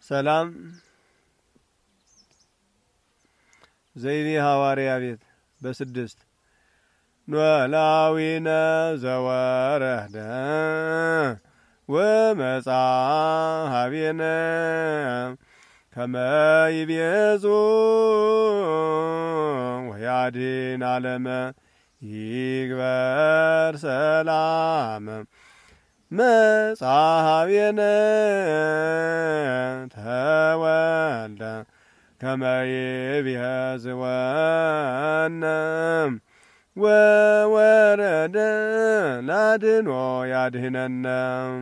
ሰላም ዘይቤ ሐዋርያ ቤት በስድስት ኖላዊነ ዘወረደ ወመጻ ሀቤነ ከመይቤዙ ወያድን ዓለመ ይግበር ሰላም መጻሐቤነ ተወልደ ከመይቤዝወነ ወወረደ ላድኖ ያድህነነ